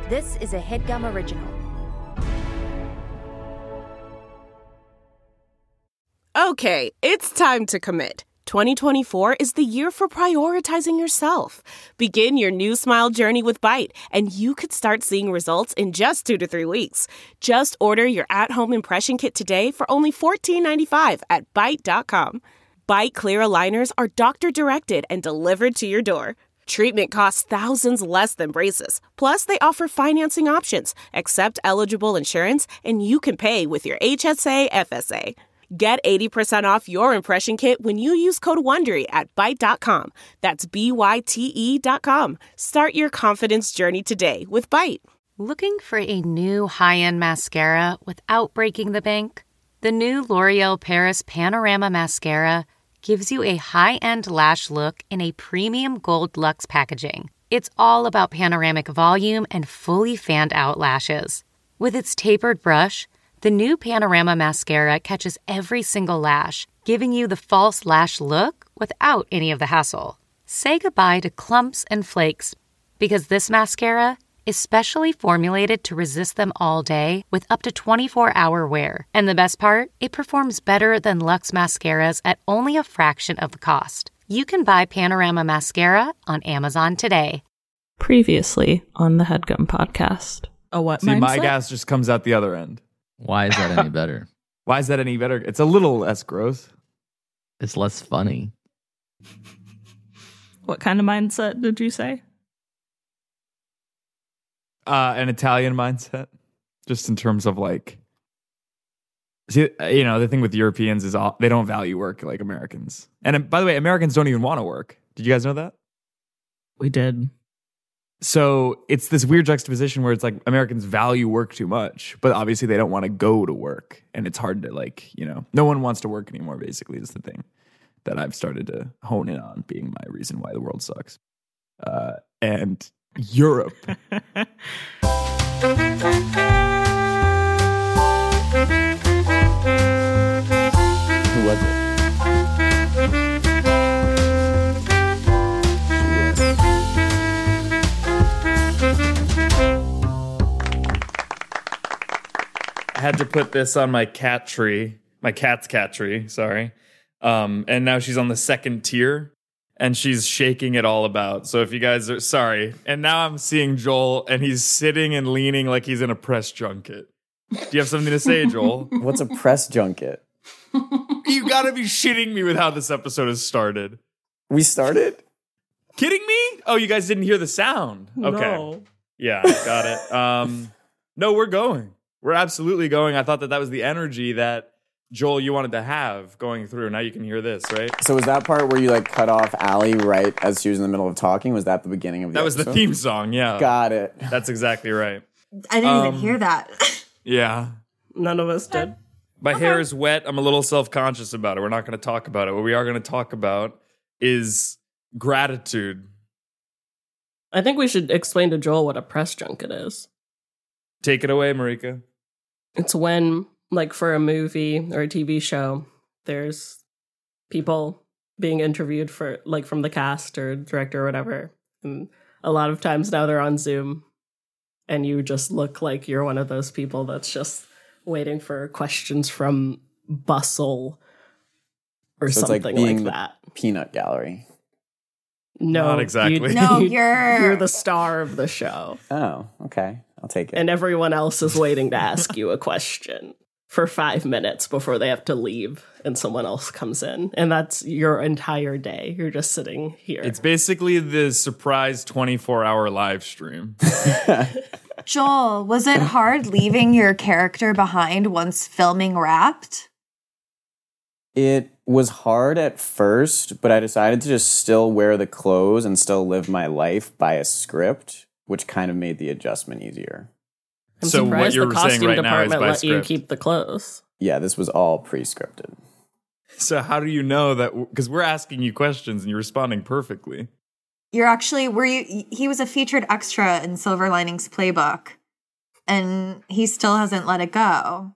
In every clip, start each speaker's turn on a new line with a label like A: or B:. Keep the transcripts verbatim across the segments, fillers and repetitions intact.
A: This is a HeadGum original.
B: Okay, it's time to commit. twenty twenty-four is the year for prioritizing yourself. Begin your new smile journey with Byte, and you could start seeing results in just two to three weeks. Just order your at-home impression kit today for only fourteen ninety-five at byte dot com. Byte Clear aligners are doctor-directed and delivered to your door. Treatment costs thousands less than braces. Plus, they offer financing options, accept eligible insurance, and you can pay with your H S A F S A. Get eighty percent off your impression kit when you use code WONDERY at byte dot com. That's B Y T E dot com. Start your confidence journey today with Byte.
C: Looking for a new high-end mascara without breaking the bank? The new L'Oreal Paris Panorama Mascara gives you a high-end lash look in a premium gold luxe packaging. It's all about panoramic volume and fully fanned-out lashes. With its tapered brush, the new Panorama Mascara catches every single lash, giving you the false lash look without any of the hassle. Say goodbye to clumps and flakes, because this mascara is specially formulated to resist them all day with up to twenty-four hour wear. And the best part? It performs better than Luxe mascaras at only a fraction of the cost. You can buy Panorama Mascara on Amazon today.
D: Previously on the HeadGum podcast.
E: A what
F: See,
E: mindset?
F: my gas just comes out the other end.
G: Why is that any better?
F: Why is that any better? It's a little less gross.
G: It's less funny.
E: What kind of mindset did you say?
F: Uh, an Italian mindset, just in terms of like, see, you know, the thing with Europeans is all, they don't value work like Americans. And uh, by the way, Americans don't even want to work. Did you guys know that?
E: We did.
F: So it's this weird juxtaposition where it's like Americans value work too much, but obviously they don't want to go to work. And it's hard to like, you know, no one wants to work anymore, basically, is the thing that I've started to hone in on being my reason why the world sucks. Uh, and Europe.
G: Who was it?
F: I had to put this on my cat tree, my cat's cat tree, sorry. Um, and now she's on the second tier. And she's shaking it all about. So if you guys are sorry. And now I'm seeing Joel, and he's sitting and leaning like he's in a press junket. Do you have something to say, Joel?
H: What's a press junket?
F: You gotta be shitting me with how this episode has started.
H: We started?
F: Kidding me? Oh, you guys didn't hear the sound. Okay.
E: No.
F: Yeah, got it. Um, no, we're going. We're absolutely going. I thought that that was the energy that Joel, you wanted to have going through. Now you can hear this, right?
H: So was that part where you like cut off Allie right as she was in the middle of talking? Was that the beginning of the
F: That was
H: episode?
F: the theme song, yeah.
H: Got it.
F: That's exactly right.
I: I didn't
F: Um,
I: even hear that.
F: Yeah.
E: None of us did.
F: My hair is wet. I'm a little self-conscious about it. We're not going to talk about it. What we are going to talk about is gratitude.
E: I think we should explain to Joel what a press junket is.
F: Take it away, Marika.
E: It's when, like for a movie or a T V show, there's people being interviewed for, like, from the cast or director or whatever. And a lot of times now they're on Zoom, and you just look like you're one of those people that's just waiting for questions from Bustle or
H: So it's
E: something
H: like being
E: like
H: the
E: that.
H: peanut gallery.
E: No,
F: Not exactly.
E: You,
I: No,
E: you-
I: you're-
E: you're the star of the show.
H: Oh, okay. I'll take it.
E: And everyone else is waiting to ask you a question for five minutes before they have to leave and someone else comes in. And that's your entire day. You're just sitting here.
F: It's basically the surprise twenty-four hour live stream.
I: Joel, was it hard leaving your character behind once filming wrapped?
H: It was hard at first, but I decided to just still wear the clothes and still live my life by a script, which kind of made the adjustment easier.
E: I'm
F: So what
E: surprised
F: you're
E: the
F: saying
E: costume
F: right now is
E: department
F: by
E: let you
F: script.
E: keep the clothes.
H: Yeah, this was all pre-scripted.
F: So how do you know that? Because we're asking you questions and you're responding perfectly.
I: You're actually, were you, he was a featured extra in Silver Linings Playbook, and he still hasn't let it go.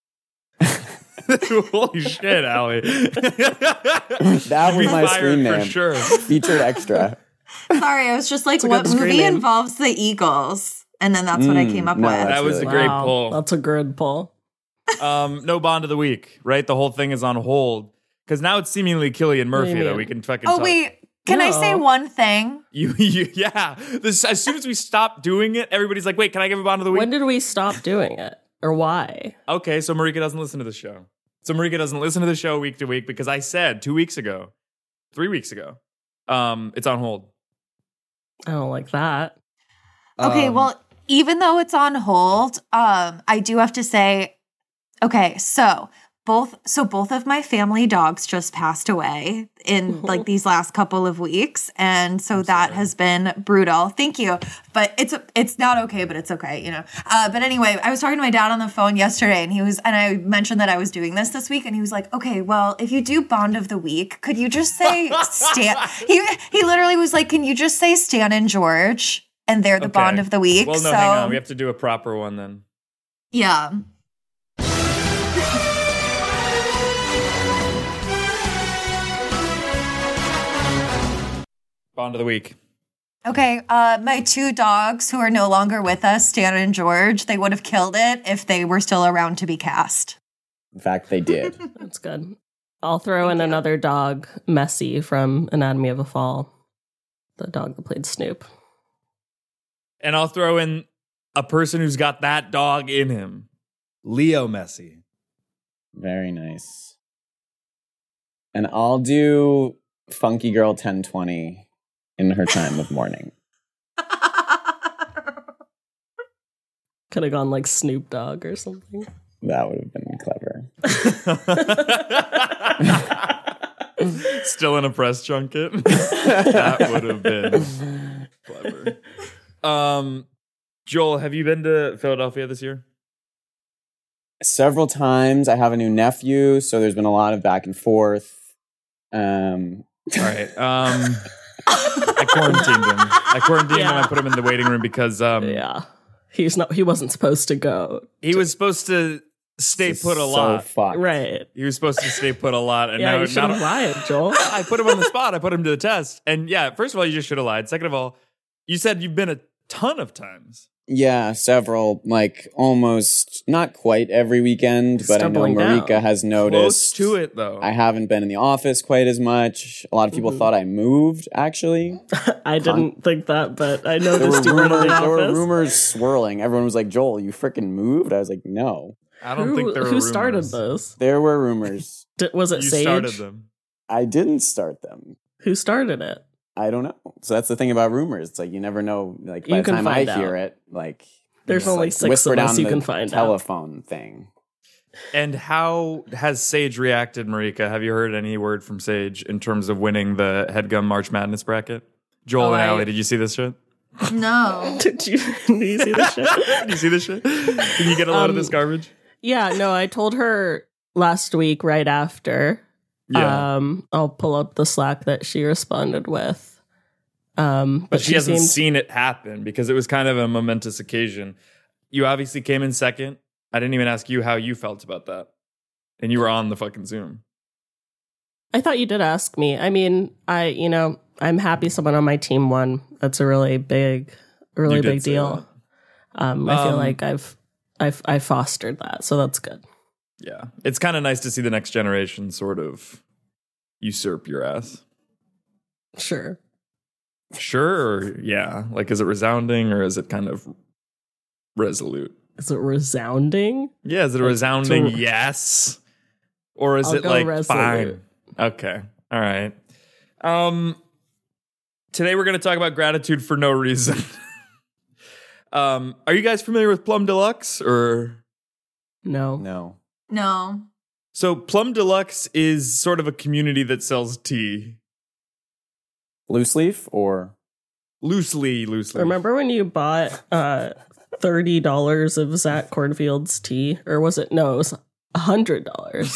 F: Holy shit, Allie.
H: That was
F: You'd be
H: my
F: fired
H: screen
F: for
H: name.
F: sure.
H: Featured extra.
I: Sorry, I was just like,
E: It's a
I: what
E: good screen
I: movie
E: name.
I: involves the Eagles? And then that's what I
H: Mm,
I: came up
H: no,
I: with.
H: that's
F: That was
H: really
F: a great
E: Wow,
F: pull.
E: That's a good pull.
F: Um, no bond of the week, right? The whole thing is on hold because now it's seemingly Cillian
E: What do you
F: Murphy that
E: mean?
F: we can fucking.
I: Oh,
F: talk.
I: wait. Can I say
E: No.
I: one thing?
F: You, you yeah. This, as soon as we stop doing it, everybody's like, "Wait, can I give a bond of the week?"
E: When did we stop doing it? Or why?
F: Okay, so Marika doesn't listen to the show. So Marika doesn't listen to the show week to week because I said two weeks ago, three weeks ago, um, it's on hold.
E: I don't like that.
I: Okay,
H: Um,
I: well, even though it's on hold, um, I do have to say, okay, so both so both of my family dogs just passed away in like these last couple of weeks, and so that has been brutal. Thank you, but it's it's not okay, but it's okay, you know. Uh, but anyway, I was talking to my dad on the phone yesterday, and he was, and I mentioned that I was doing this this week, and he was like, "Okay, well, if you do Bond of the Week, could you just say Stan?" He he literally was like, "Can you just say Stan and George?" And they're the
F: Okay.
I: Bond of the Week.
F: Well, no,
I: so
F: hang on. We have to do a proper one then.
I: yeah.
F: Bond of the week.
I: Okay, uh, my two dogs who are no longer with us, Stan and George, they would have killed it if they were still around to be cast.
H: In fact, they did.
E: That's good. I'll throw in another dog, Messi from Anatomy of a Fall. The dog that played Snoop.
F: And I'll throw in a person who's got that dog in him, Leo Messi.
H: Very nice. And I'll do Funky Girl ten twenty in her time of mourning.
E: Could have gone like Snoop Dogg or something.
H: That would have been clever.
F: Still in a press junket. That would have been clever. Um, Joel, have you been to Philadelphia this year?
H: Several times. I have a new nephew, so there's been a lot of back and forth. Um,
F: All right. Um, I quarantined him. I quarantined
E: Yeah.
F: him. I put him in the waiting room because um,
E: Yeah. He's not he wasn't supposed to go.
F: he was supposed to stay
H: this
F: put a
H: is
F: lot.
H: So fucked.
E: Right.
F: He was supposed to stay put a lot. And
E: Yeah,
F: now,
E: you should have
F: now
E: lied, Joel.
F: I put him on the spot. I put him to the test. And yeah, first of all, you just should have lied. Second of all, you said you've been a ton of times.
H: Yeah, several, like almost, not quite every weekend, but I know
E: Stumbling down.
H: Marika has
F: Close
H: noticed.
F: to it, though.
H: I haven't been in the office quite as much. A lot of people
E: Mhm.
H: thought I moved, actually.
E: I didn't think that, but I
H: There were,
E: noticed you were in the
H: rumors, there were
E: office.
H: rumors swirling. Everyone was like, Joel, you freaking moved? I was like, no.
F: I don't
E: Who,
F: think there were
E: who started
F: rumors.
E: those?
H: There were rumors.
E: Did, was it
F: You
E: Sage?
F: started them.
H: I didn't start them.
E: Who started it?
H: I don't know. So that's the thing about rumors. It's like you never know. Like by
E: You
H: the
E: can
H: time I
E: find
H: hear
E: out.
H: it, like
E: There's
H: it's
E: only
H: like
E: six
H: whisper
E: of us
H: down
E: you
H: the
E: can find out.
H: telephone thing.
F: And how has Sage reacted, Marika? Have you heard any word from Sage in terms of winning the Headgum March Madness bracket? Joel
E: Oh,
F: and
E: I-
F: Allie, did you see this shit?
I: No.
E: Did you, did you see this shit?
F: Did you see this shit? Can you get a load of
E: Um,
F: this garbage?
E: Yeah, no, I told her last week right after.
F: Yeah.
E: Um, I'll pull up the Slack that she responded with. Um,
F: but she, hasn't
E: seemed-
F: seen it happen because it was kind of a momentous occasion. You obviously came in second. I didn't even ask you how you felt about that. And you were on the fucking Zoom.
E: I thought you did ask me. I mean, I, you know, I'm happy someone on my team won. That's a really big, really
F: You did
E: big
F: say
E: deal. Um, I feel
F: Um,
E: like I've, I've, I fostered that, so that's good.
F: Yeah. It's kind of nice to see the next generation sort of usurp your ass.
E: Sure.
F: Sure. Or yeah. Like, is it resounding or is it kind of resolute?
E: Is it resounding?
F: Yeah. Is it a
E: Like,
F: resounding
E: to-
F: yes? Or is
E: I'll
F: it
E: go
F: like
E: resolute.
F: fine? Okay. All right. Um, today we're going to talk about gratitude for no reason. um, are you guys familiar with Plum Deluxe or?
E: No.
H: No.
I: No.
F: So Plum Deluxe is sort of a community that sells tea.
H: Loose leaf or
F: Loosely, loosely.
E: Remember when you bought uh, thirty dollars of Zach Cornfield's tea? Or was it, no, it was one hundred dollars.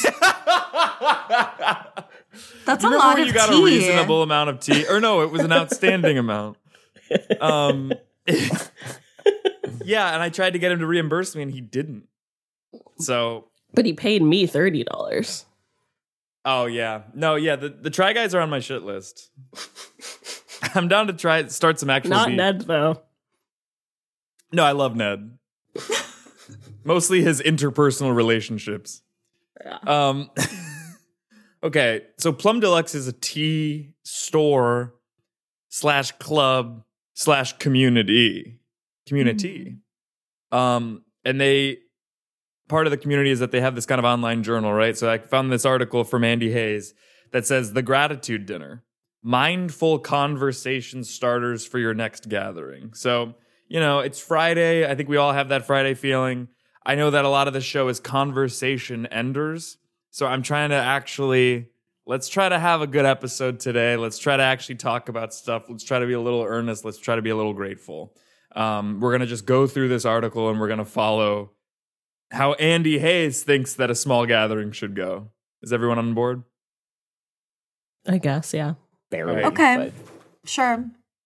I: That's
F: You
I: a
F: remember
I: lot
F: when
I: of
F: you got
I: tea.
F: a reasonable amount of tea? Or no, it was an outstanding amount. Um, yeah, and I tried to get him to reimburse me, and he didn't. So,
E: But he paid me thirty dollars.
F: oh yeah, no, yeah, the, the Try Guys are on my shit list. I'm down to try start some actual
E: Not
F: beef.
E: Ned, though.
F: No, I love Ned. Mostly his interpersonal relationships.
E: Yeah.
F: Um, okay, so Plum Deluxe is a tea store slash club slash community. Community. Mm-hmm. Um, and they, part of the community is that they have this kind of online journal, right? So I found this article from Andy Hayes that says The Gratitude Dinner, mindful conversation starters for your next gathering. So, you know, it's Friday. I think we all have that Friday feeling. I know that a lot of the show is conversation enders. So I'm trying to actually, let's try to have a good episode today. Let's try to actually talk about stuff. Let's try to be a little earnest. Let's try to be a little grateful. Um, we're going to just go through this article and we're going to follow how Andy Hayes thinks that a small gathering should go. Is everyone on board?
E: I guess, yeah.
H: Barely.
I: Okay.
H: But
I: Sure.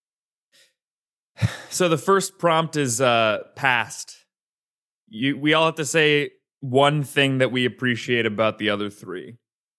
F: So the first prompt is uh, past. You, we all have to say one thing that we appreciate about the other three.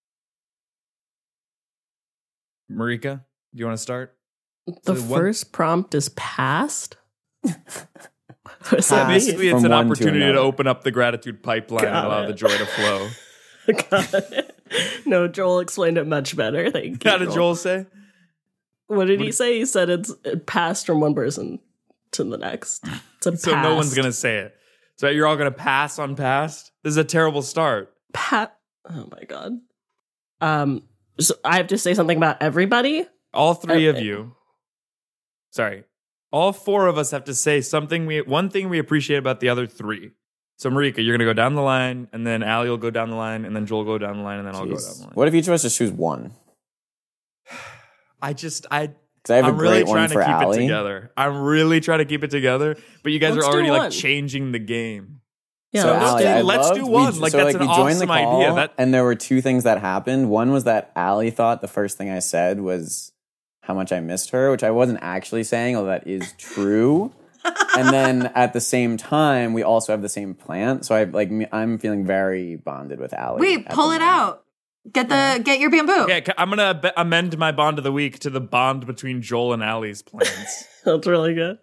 F: Marika, do you want to start?
E: The
F: So one-
E: first prompt is past. What's
F: So
E: that
H: Past.
E: mean?
F: basically, it's
H: From
F: an
H: one to
F: opportunity to,
H: another.
F: open up the gratitude pipeline
E: Got
F: and allow
E: it.
F: the joy to flow.
E: Got it. No, Joel explained it much better. Thank you.
F: How did Joel say?
E: What did
F: What
E: he
F: did-
E: say? He said it's passed from one person to the next. It's a
F: So no one's
E: past.
F: going to say it. So you're all going to pass on past? This is a terrible start.
E: Pat. Oh my god. Um. So I have to say something about everybody.
F: All three of
E: Okay.
F: you. Sorry. All four of us have to say something we one thing we appreciate about the other three. So Marika, you're gonna go down the line, and then Allie will go down the line, and then Joel will go down the line, and then I'll go down
H: jeez.
F: the line.
H: What if each of us just choose one?
F: I just I
H: Because I have
F: I'm
H: a
F: really
H: great one
F: trying
H: for
F: to keep
H: Allie.
F: it together. I'm really trying to keep it together, but you guys
E: Let's
F: are
E: do
F: already like
E: one.
F: changing the game.
E: Yeah.
H: So
E: let's
H: Allie,
E: do-
H: I
F: let's
H: loved-
F: do one.
H: We,
F: Like,
H: so
F: that's
H: like
F: an
H: we joined
F: awesome
H: the call,
F: idea. That-
H: and there were two things that happened. One was that Allie thought the first thing I said was how much I missed her, which I wasn't actually saying, although that is true. And then at the same time, we also have the same plant. So I like me- I'm feeling very bonded with Allie.
I: Wait,
H: at
I: pull
H: the
I: it
H: moment.
I: out. Get the get your bamboo.
F: Okay, ca- I'm gonna be- amend my bond of the week to the bond between Joel and Allie's plans.
E: That's really good.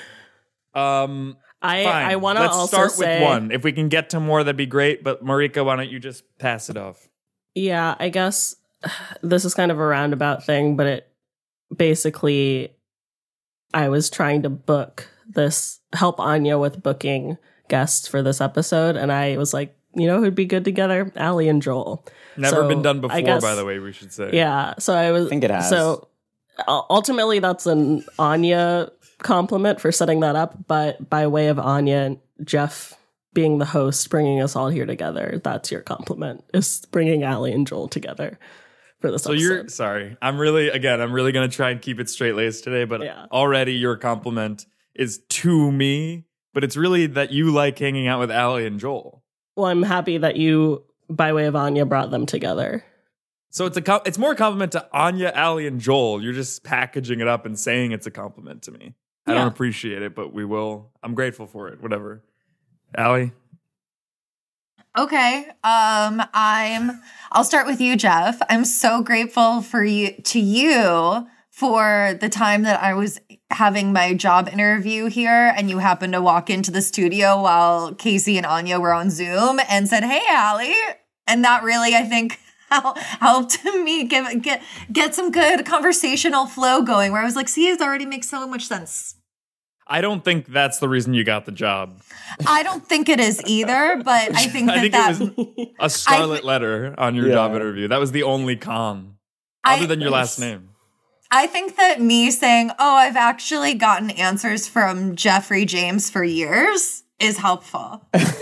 F: Um,
E: I
F: fine.
E: I want to
F: Let's
E: also
F: start
E: say,
F: with one. If we can get to more, that'd be great. But Marika, why don't you just pass it off?
E: Yeah, I guess this is kind of a roundabout thing, but it basically, I was trying to book this, help Anya with booking guests for this episode, and I was like, you know who'd be good together? Allie and Joel.
F: Never
E: So,
F: been done
E: I
F: before,
E: guess-
F: by the way, we should say.
E: Yeah, so I was.
H: I think it has.
E: So uh, ultimately, that's an Anya compliment for setting that up, but by way of Anya and Jeff being the host, bringing us all here together, that's your compliment, is bringing Allie and Joel together for this
F: So
E: episode.
F: you're sorry. I'm really again. I'm really gonna try and keep it straight laced today. But
E: Yeah.
F: already your compliment is to me. But it's really that you like hanging out with Allie and Joel.
E: Well, I'm happy that you, by way of Anya, brought them together.
F: So it's a com- it's more a compliment to Anya, Allie, and Joel. You're just packaging it up and saying it's a compliment to me. I
E: Yeah.
F: don't appreciate it, but we will. I'm grateful for it. Whatever. Allie.
I: Okay. Um, I'm I'll start with you, Jeff. I'm so grateful for you to you for the time that I was having my job interview here and you happened to walk into the studio while Casey and Anya were on Zoom and said, "Hey, Allie." And that really, I think, hel- helped me give get get some good conversational flow going where I was like, see, it already makes so much sense.
F: I don't think that's the reason you got the job.
I: I don't think it is either, but I think that
F: I think
I: that
F: it was a scarlet letter on your
H: Yeah.
F: job interview. That was the only con,
I: I-
F: other than your last name.
I: I think that me saying, "Oh, I've actually gotten answers from Jeffrey James for years," is helpful.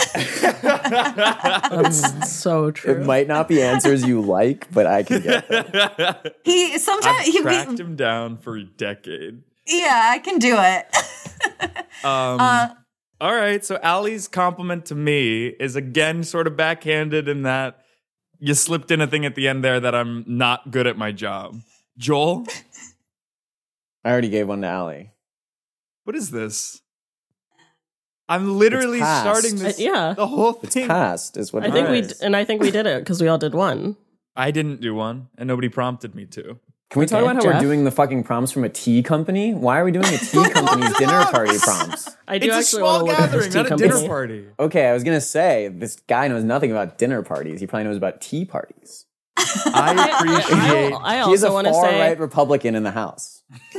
E: That's so true.
H: It might not be answers you like, but I can get them.
I: He sometimes
F: I've
I: he,
F: tracked
I: we,
F: him down for a decade.
I: yeah, I can do it.
F: Um,
I: uh,
F: all right, so Allie's compliment to me is again sort of backhanded in that you slipped in a thing at the end there that I'm not good at my job. Joel,
H: I already gave one to Allie.
F: what is this? I'm literally
H: It's past.
F: starting
E: Uh,
F: this.
E: yeah.
F: the whole
H: It's
F: thing.
H: past, is what
E: I
H: it
E: think we
H: is.
E: d- and I think we did it because we all did one.
F: I didn't do one, and nobody prompted me to.
H: Can we talk
E: Okay,
H: about how
E: Jeff?
H: we're doing the fucking prompts from a tea company? Why are we doing a tea company's dinner party prompts?
E: I do
F: It's a
E: actually
F: small
E: want to look at
F: gathering,
E: this
F: not
E: tea
F: a dinner
E: company.
F: party.
H: Okay, I was gonna say this guy knows nothing about dinner parties. He probably knows about tea parties.
F: I appreciate.
E: I, I
H: He is a
E: also want to
H: far
E: say,
H: right Republican in the House.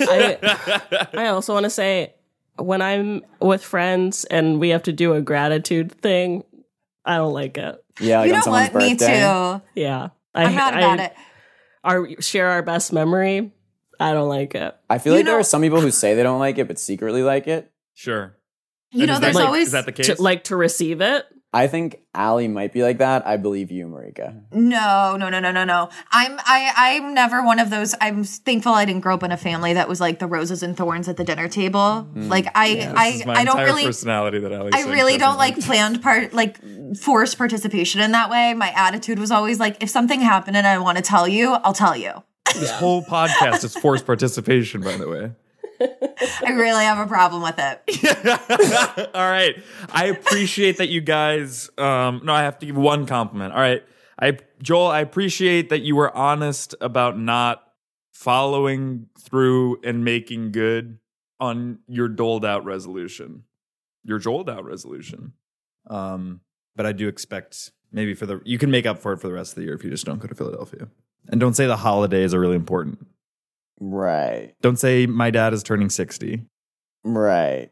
E: I, I also want to say, when I'm with friends and we have to do a gratitude thing, I don't like it.
H: Yeah, like
I: you
H: on
I: know
H: someone's
I: what? Me
H: birthday.
I: too.
E: Yeah, I,
I: I'm not about
E: I,
I: it.
E: Our share our best memory. I don't like it.
H: I feel
I: You
H: like there
I: know-
H: are some people who say they don't like it but secretly like it.
F: Sure.
I: You
F: And
I: know,
F: is
I: there's
F: that, like,
I: always
F: is that the case?
E: To, like to receive it.
H: I think Allie might be like that. I believe you, Marika.
I: no, no, no, no, no, no. I'm I I'm never one of those. I'm thankful I didn't grow up in a family that was like the roses and thorns at the dinner table. Like I
F: This
I: I
F: is my
I: I don't
F: entire
I: really.
F: personality that Alex
I: I really don't like planned part, like forced participation in that way. My attitude was always like, if something happened and I want to tell you, I'll tell you.
F: This whole podcast is forced participation, by the way.
I: I really have a problem with it.
F: All right. I appreciate that you guys um no, I have to give one compliment. All right. I Joel, I appreciate that you were honest about not following through and making good on your doled out resolution. Your doled out resolution. Um but I do expect maybe for the you can make up for it for the rest of the year if you just don't go to Philadelphia. And don't say the holidays are really important.
H: Right.
F: Don't say my dad is turning sixty.
H: Right.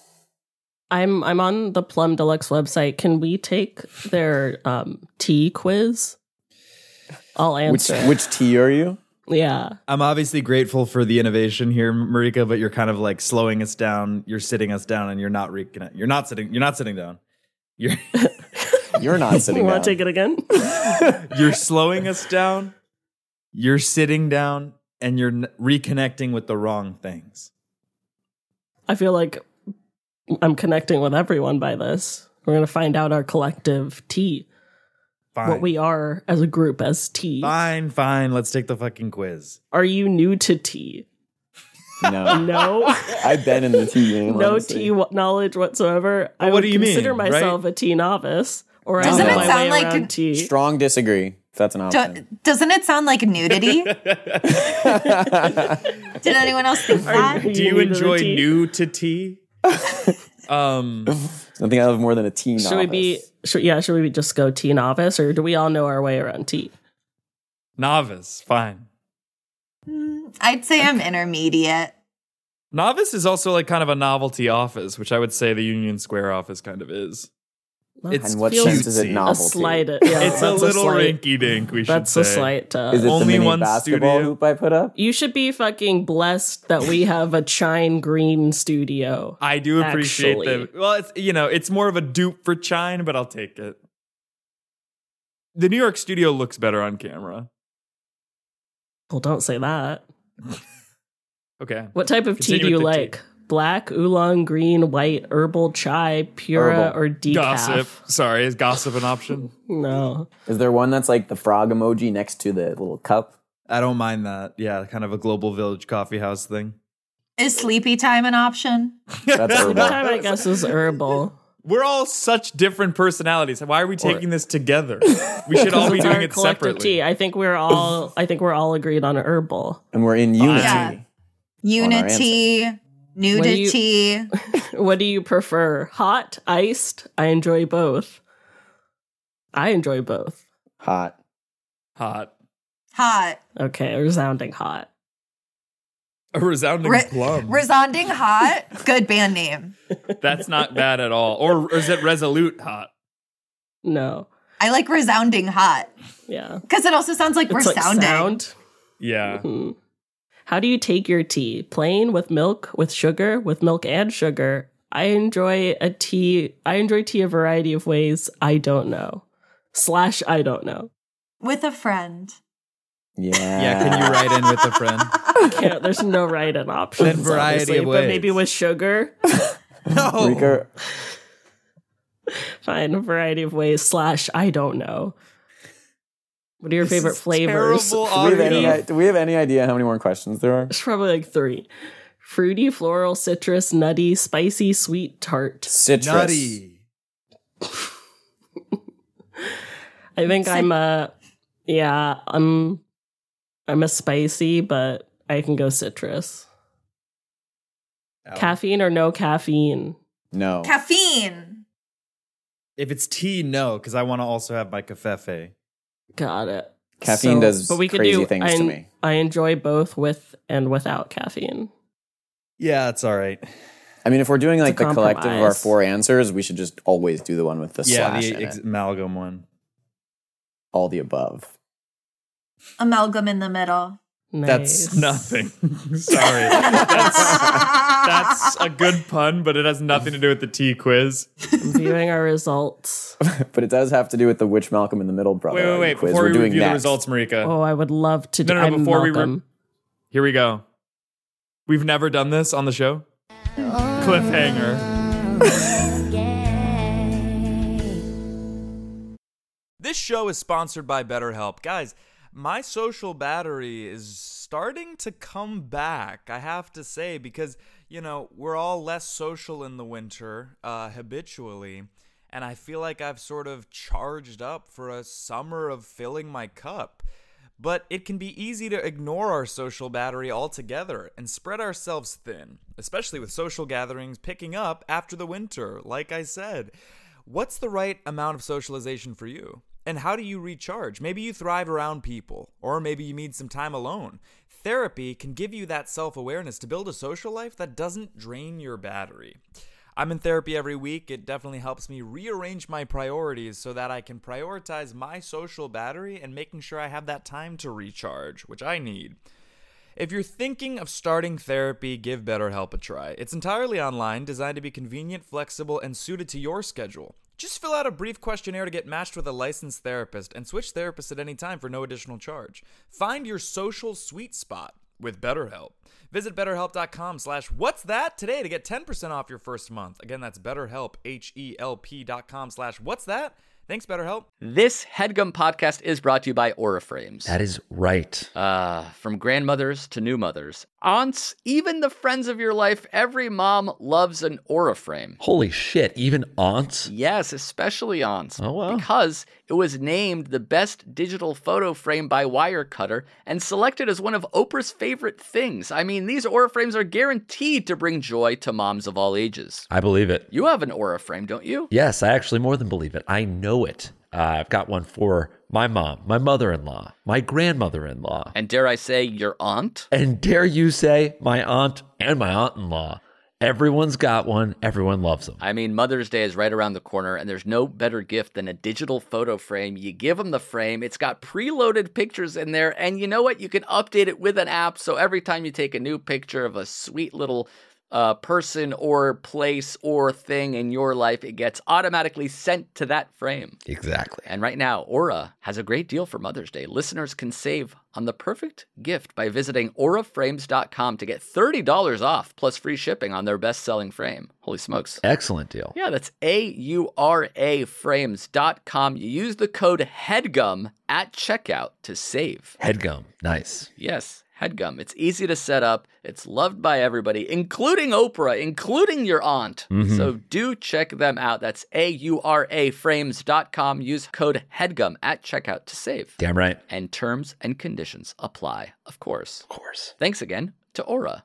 E: I'm I'm on the Plum Deluxe website. Can we take their um, tea quiz? I'll
H: Which
E: answer.
H: which tea are you?
E: yeah.
F: I'm obviously grateful for the innovation here, Marika, but you're kind of like slowing us down. You're sitting us down, and you're not reconnect. You're not sitting. You're not sitting down. You're
H: You're not sitting
E: You
H: down.
E: want to take it again?
F: you're slowing us down. You're sitting down, and you're n- reconnecting with the wrong things.
E: I feel like I'm connecting with everyone by this. We're gonna find out our collective tea,
F: Fine.
E: what we are as a group as tea.
F: Fine, fine. Let's take the fucking quiz.
E: Are you new to tea?
H: No.
E: No.
H: I've been in the tea game.
E: no
H: honestly.
E: tea w- knowledge whatsoever. I
F: what
E: would
F: do you mean,
E: consider
F: right?
E: myself a tea novice, or I
H: Doesn't
E: know
H: it
E: my
I: sound
E: way
I: like
E: around
I: a-
E: tea.
H: Strong disagree. If that's an option.
I: Do- doesn't it sound like nudity? Did anyone else think that?
E: Are
F: Do you
E: new to the
F: enjoy
E: tea?
F: new to tea? um,
H: Something I love more than a tea
E: Should we be?
H: novice.
E: Should, yeah, should we just go tea novice, or do we all know our way around tea?
F: novice, fine.
I: I'd say I'm intermediate.
F: Novice is also like kind of a novelty office, which I would say the Union Square office kind of is. It's
H: And what
E: feels
H: sense is it
F: cutesy.
E: A
H: novelty?
E: slight. Yeah,
F: It's a
E: that's
F: little
E: slight,
F: rinky dink, we should
E: That's
F: say.
E: a slight. Uh,
H: Is it
F: Only
H: the mini
F: one
H: basketball
F: studio?
H: hoop I put up?
E: you should be fucking blessed that we have a Chine Green studio.
F: I do appreciate
E: Actually.
F: that. Well, it's you know, it's more of a dupe for Chine, but I'll take it. The New York studio looks better on camera.
E: Well, don't say that.
F: Okay.
E: What type of tea
F: Continue
E: do you
F: with the
E: like? Black, oolong, green, white, herbal, chai, pura,
H: Herbal.
E: or decaf?
F: Gossip. Sorry, is gossip an option?
E: No.
H: Is there one that's like the frog emoji next to the little cup?
F: I don't mind that. Yeah, kind of a global village coffee house thing.
I: Is sleepy time an option?
H: That's
E: Sleepy
H: herbal.
E: time, I guess, is herbal.
F: We're all such different personalities. Why are we taking this together? We should all be
E: It's
F: doing
E: our
F: it
E: collective
F: separately.
E: tea. I think we're all. I think we're all agreed on herbal.
H: And we're in unity.
I: Yeah. Unity,
E: What do you-
I: nudity.
E: What do you prefer? Hot, iced? I enjoy both. I enjoy both.
H: Hot.
F: Hot.
I: Hot.
E: Okay, resounding hot.
F: A resounding
I: Re-
F: plum.
I: Resounding hot. Good band name.
F: That's not bad at all. Or, or is it resolute hot?
E: No.
I: I like resounding hot
E: Yeah.
I: because it also sounds like
E: It's like
I: resounding.
E: sound.
F: Yeah.
E: Mhm. How do you take your tea? Plain, with milk, with sugar, with milk and sugar? I enjoy a tea. I enjoy tea a variety of ways. I don't know. Slash, I don't know.
I: With a friend.
H: Yeah.
F: Yeah, can you write in with a friend?
E: Can't, there's no right in options.
F: Then variety
E: obviously,
F: of
E: but maybe
F: ways.
E: with sugar.
F: No.
H: Rika,
E: Fine, a variety of ways. Slash, I don't know. What are your favorite
F: is
E: flavors?
F: terrible
H: do, we have any,
F: audio.
H: do we have any idea how many more questions there are?
E: There's probably like three. Fruity, floral, citrus, nutty, spicy, sweet, tart.
H: Citrus.
F: Nutty.
E: I think I'm a, yeah, I'm, I'm a spicy, but I can go citrus.
F: Alan?
E: Caffeine or no caffeine?
H: No.
I: Caffeine.
F: If it's tea, no, because I want to also have my cafefe.
E: Got it.
H: Caffeine does
E: but we could
H: crazy
E: do,
H: things
E: I,
H: to me.
E: I enjoy both with and without caffeine.
F: Yeah, it's all right.
H: I mean, if we're doing like
E: a
H: the collective of our
E: compromise.
H: four answers, we should just always do the one with the
F: Yeah,
H: slash
F: the
H: in
F: ex-
H: it.
F: amalgam one.
H: All the above.
I: Amalgam in the middle.
E: Nice.
F: That's nothing. Sorry. That's, that's a good pun, but it has nothing to do with the tea quiz.
E: I'm viewing our results.
H: But it does have to do with the which Malcolm in the Middle brother
F: Wait, wait,
H: are you
F: wait.
H: quiz
F: Before
H: we're
F: we
H: doing
F: review
H: next.
F: the results, Marika.
E: Oh, I would love to do
F: No, no, no,
E: I'm
F: before we re-
E: Malcolm.
F: Here we go. We've never done this on the show. Cliffhanger. This show is sponsored by BetterHelp. Guys, my social battery is starting to come back, I have to say, because, you know, we're all less social in the winter, uh, habitually, and I feel like I've sort of charged up for a summer of filling my cup. But it can be easy to ignore our social battery altogether and spread ourselves thin, especially with social gatherings picking up after the winter, like I said. What's the right amount of socialization for you? And how do you recharge? Maybe you thrive around people, or maybe you need some time alone. Therapy can give you that self-awareness to build a social life that doesn't drain your battery. I'm in therapy every week. It definitely helps me rearrange my priorities so that I can prioritize my social battery and making sure I have that time to recharge, which I need. If you're thinking of starting therapy, give BetterHelp a try. It's entirely online, designed to be convenient, flexible, and suited to your schedule. Just fill out a brief questionnaire to get matched with a licensed therapist and switch therapists at any time for no additional charge. Find your social sweet spot with BetterHelp. Visit betterhelp.com slash what's that today to get ten percent off your first month. Again, that's betterhelp, H-E-L-P dot com slash what's that. Thanks, BetterHelp.
A: This HeadGum podcast is brought to you by Aura Frames.
G: That is right.
A: Uh, from grandmothers to new mothers, aunts, even the friends of your life, every mom loves an Aura Frame.
G: Holy shit, even aunts?
A: Yes, especially aunts.
G: Oh, wow.
A: Because it was named the best digital photo frame by Wirecutter and selected as one of Oprah's favorite things. I mean, these Aura Frames are guaranteed to bring joy to moms of all ages.
G: I believe it.
A: You have an Aura Frame, don't you?
G: Yes, I actually more than believe it. I know it. Uh, I've got one for my mom, my mother-in-law, my grandmother-in-law.
A: And dare I say, your aunt?
G: And dare you say, my aunt and my aunt-in-law. Everyone's got one. Everyone loves them.
A: I mean, Mother's Day is right around the corner, and there's no better gift than a digital photo frame. You give them the frame. It's got preloaded pictures in there, and you know what? You can update it with an app, so every time you take a new picture of a sweet little uh, person or place or thing in your life, it gets automatically sent to that frame.
G: Exactly.
A: And right now, Aura has a great deal for Mother's Day. Listeners can save on the perfect gift by visiting aura frames dot com to get thirty dollars off plus free shipping on their best-selling frame. Holy smokes.
G: Excellent deal.
A: Yeah, that's A U R A frames dot com. You use the code HEADGUM at checkout to save.
G: Headgum. Nice.
A: Yes, HEADGUM. It's easy to set up. It's loved by everybody, including Oprah, including your aunt.
G: Mhm.
A: So do check them out. That's A U R A frames dot com. Use code HEADGUM at checkout to save.
G: Damn right.
A: And terms and conditions apply, of course.
G: Of course.
A: Thanks again to Aura.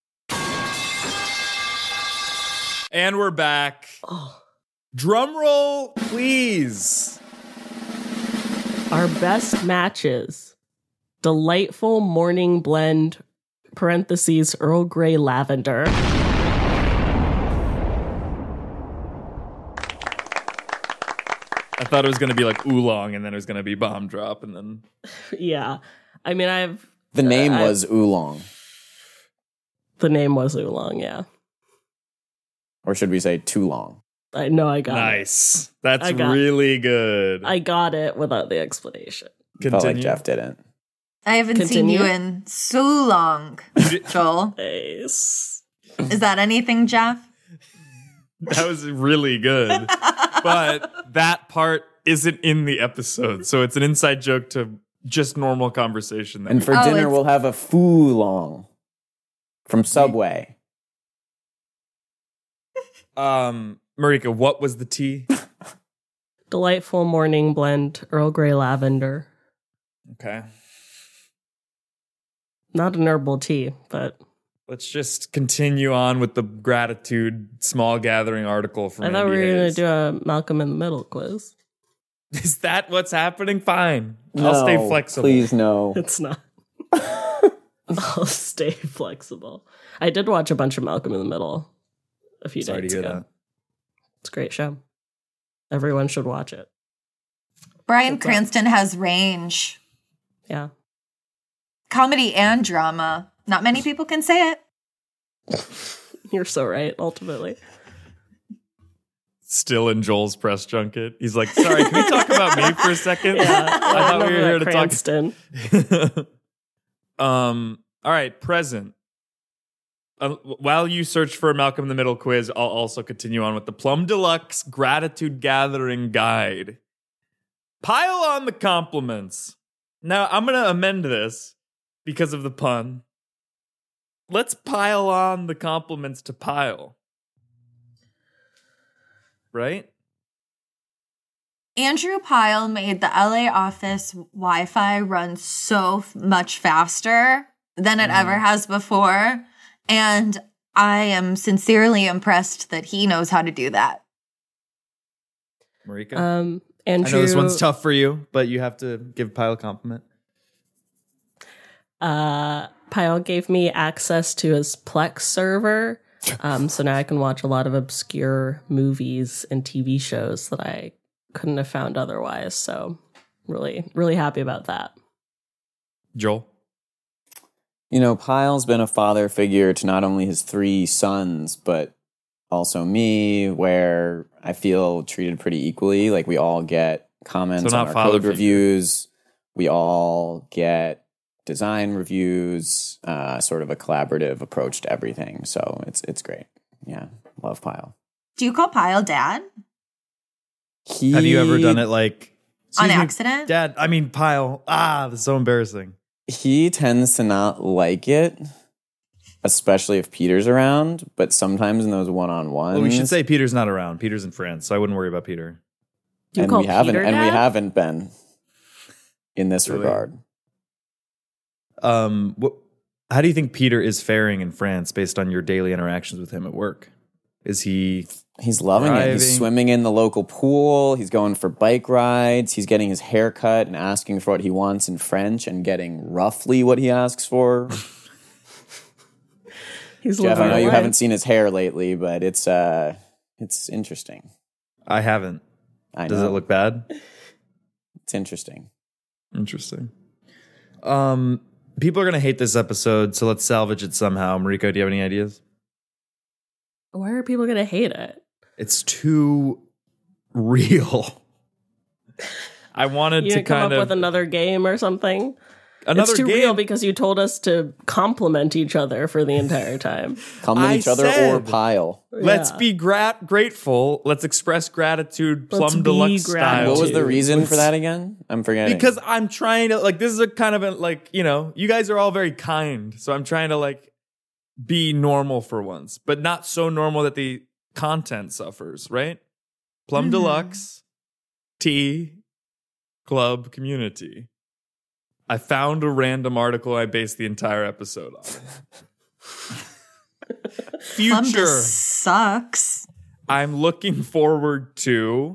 F: And we're back. Drum roll, please.
E: Our best matches. Delightful morning blend, parentheses, Earl Grey lavender.
F: I thought it was going to be like oolong, and then it was going to be bomb drop, and then...
E: Yeah. I mean, I've...
H: The name
E: I-
H: was Oolong.
E: The name was oolong, yeah.
H: Or should we say too long?
E: I know I got it.
F: Nice. That's
E: I got-
F: really good.
E: I got it without the explanation.
H: Felt like
F: Continue.
H: Jeff didn't.
I: I haven't seen you
E: Continue.
I: in so long, Joel.
E: Nice.
I: Is that anything, Jeff?
F: That was really good. But that part isn't in the episode, so it's an inside joke to just normal conversation. That
H: And
F: we-
H: for
I: Oh,
H: dinner,
I: it's-
H: we'll have a foo long from Subway.
F: um, Marika, what was the tea?
E: Delightful morning blend, Earl Grey lavender.
F: Okay.
E: Not an herbal tea, but
F: Let's just continue on with the gratitude small gathering article from
E: I thought
F: Andy
E: we were going
F: Hayes.
E: to do a Malcolm in the Middle quiz.
F: Is that what's happening? Fine.
H: No,
F: I'll stay flexible.
H: Please, no.
E: It's not. I'll stay flexible. I did watch a bunch of Malcolm in the Middle a few
F: Sorry
E: days
F: to hear
E: ago.
F: that.
E: It's a great show. Everyone should watch it.
I: Brian
E: What's up?
I: Cranston has range,
E: Yeah.
I: comedy and drama. Not many people can say it.
E: You're so right, ultimately.
F: Still in Joel's press junket. He's like, sorry, can we talk about me for a second?
E: Yeah.
F: I thought we were here to
E: Cranston.
F: talk. um. All right, present. Uh, while you search for a Malcolm in the Middle quiz, I'll also continue on with the Plum Deluxe Gratitude Gathering Guide. Pile on the compliments. Now, I'm going to amend this because of the pun. Let's pile on the compliments to pile. Right?
I: Andrew Pyle made the L A office Wi-Fi run so f- much faster than it
F: Mm.
I: ever has before. And I am sincerely impressed that he knows how to do that.
F: Marika?
E: Um, Andrew,
F: I know this one's tough for you, but you have to give Pyle a compliment.
E: Uh, Pyle gave me access to his Plex server. Um, so now I can watch a lot of obscure movies and T V shows that I couldn't have found otherwise. So really, really happy about that.
F: Joel?
H: You know, Pyle's been a father figure to not only his three sons, but also me, where I feel treated pretty equally. Like, we all get comments
F: So not
H: on our
F: father
H: code
F: figure.
H: reviews. We all get design reviews, uh, sort of a collaborative approach to everything. So it's it's great. Yeah, love Pyle.
I: Do you call Pyle dad
H: He,
F: Have you ever done it like...
I: on
F: "Excuse me,
I: accident?
F: Dad, I mean Pyle. Ah, that's so embarrassing.
H: He tends to not like it, especially if Peter's around, but sometimes in those one-on-ones.
F: Well, we should say Peter's not around. Peter's in France, so I wouldn't worry about Peter.
E: Do you
H: and
E: call
H: we haven't
E: Peter
H: and we
E: dad?
H: haven't been in this
F: Really?
H: regard.
F: Um, what, how do you think Peter is faring in France based on your daily interactions with him at work? Is he...
H: He's loving it. He's
F: Driving.
H: swimming in the local pool. He's going for bike rides. He's getting his hair cut and asking for what he wants in French and getting roughly what he asks for.
E: He's
H: Jeff, I
E: living
H: know
E: a
H: you
E: life.
H: haven't seen his hair lately, but it's uh, it's interesting.
F: I haven't.
H: I
F: Does
H: know.
F: it look bad?
H: It's interesting.
F: Interesting. Um, people are going to hate this episode, so let's salvage it somehow. Mariko, do you have any ideas?
E: Why are people going to hate it?
F: It's too real. I wanted
E: You
F: to
E: didn't come
F: kind
E: up
F: of...
E: with another game or something?
F: another
E: it's too
F: game.
E: real because you told us to compliment each other for the entire time.
H: Compliment
F: I
H: each other or
F: said-
H: pile.
F: Let's
E: Yeah.
F: be gra- grateful. Let's express gratitude
E: Let's
F: Plum
E: be
F: Deluxe
E: gratitude.
F: style.
H: What was the
E: Dude,
H: reason
F: let's-
H: for that again? I'm forgetting.
F: Because I'm trying to, like, this is a kind of a, like, you know, you guys are all very kind. So I'm trying to, like, be normal for once, but not so normal that the content suffers, right? Plum
I: Mhm.
F: Deluxe, tea, club, community. I found a random article I based the entire episode on.
I: Plum
F: Future.
I: just sucks.
F: I'm looking forward to.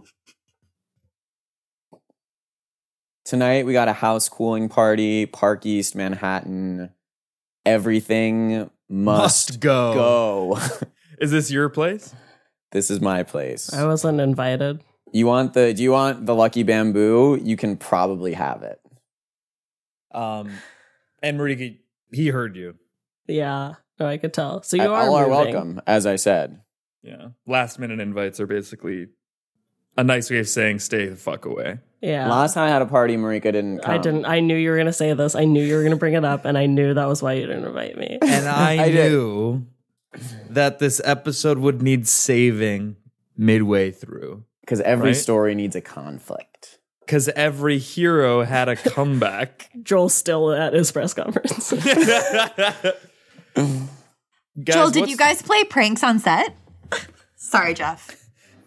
H: Tonight we got a house cooling party, Park East, Manhattan. Everything must,
F: Must go.
H: go.
F: Is this your place?
H: This is my place.
E: I wasn't invited.
H: You want the? Do you want the Lucky Bamboo? You can probably have it.
F: Um, and Marika, he heard you.
E: Yeah, no, I could tell. So you
H: Uh,
E: are
H: All are
E: moving.
H: welcome, as I said.
F: Yeah. Last minute invites are basically a nice way of saying stay the fuck away.
E: Yeah.
H: Last time I had a party, Marika didn't come.
E: I didn't. I knew you were going to say this. I knew you were going to bring it up, and I knew that was why you didn't invite me.
F: And I,
H: I did.
F: knew that this episode would need saving midway through.
H: Because every
F: Right?
H: story needs a conflict.
F: Because every hero had a comeback.
E: Joel's still at his press conference.
F: Guys,
I: Joel, did
F: what's-
I: you guys play pranks on set? Sorry, Jeff.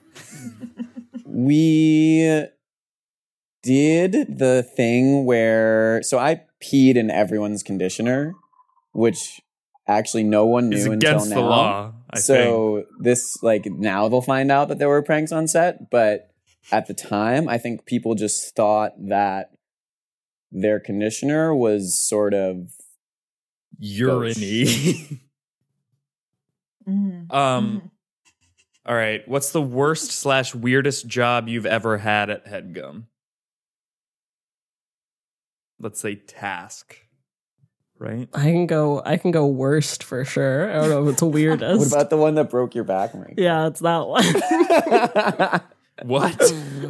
H: We did the thing where, so I peed in everyone's conditioner which actually no one knew
F: It's
H: until
F: against
H: now.
F: the law, I
H: so
F: think.
H: this, like, now they'll find out that there were pranks on set, but at the time, I think people just thought that their conditioner was sort of
F: urine-y.
I: Mm.
F: um,
I: Mhm.
F: all right. What's the worst slash weirdest job you've ever had at HeadGum? Let's say task, right?
E: I can go. I can go worst for sure. I don't know if it's weirdest.
H: What about the one that broke your back, Mike?
E: Yeah, it's that one.
F: What?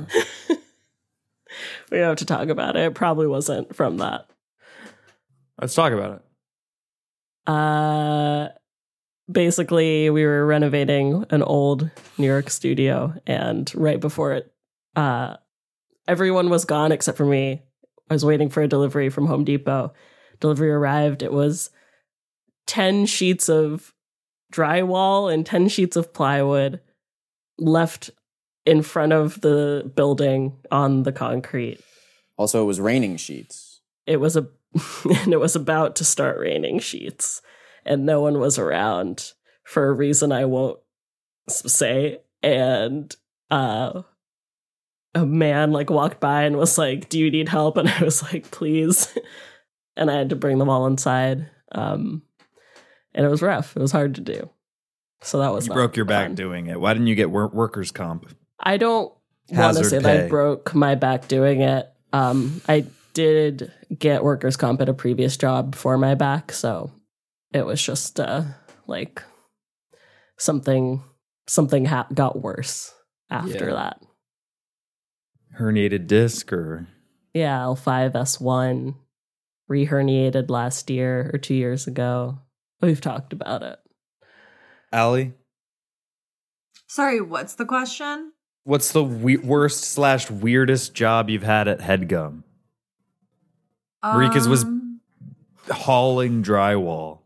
E: We don't have to talk about it. It probably wasn't from that.
F: Let's talk about it.
E: Uh, basically, we were renovating an old New York studio, and right before it, uh, everyone was gone except for me. I was waiting for a delivery from Home Depot. Delivery arrived. It was ten sheets of drywall and ten sheets of plywood left in front of the building on the concrete.
H: Also, it was raining sheets.
E: It was a and it was about to start raining sheets, and no one was around for a reason I won't s- say. And uh, a man like walked by and was like, "Do you need help?" And I was like, "Please." And I had to bring them all inside. Um, and it was rough. It was hard to do. So that was
F: You
E: not
F: broke your back
E: fun.
F: doing it. Why didn't you get wor- workers' comp?
E: I don't want to
F: Hazard
E: say that I
F: pay.
E: broke my back doing it. Um, I did get workers' comp at a previous job for my back, so it was just uh, like something something ha- got worse after
F: Yeah.
E: that.
F: Herniated disc or
E: Yeah, L five S one reherniated last year or two years ago. We've talked about it.
F: Allie?
I: Sorry, what's the question?
F: What's the we- worst slash weirdest job you've had at HeadGum? Marika's was
I: Um,
F: hauling drywall.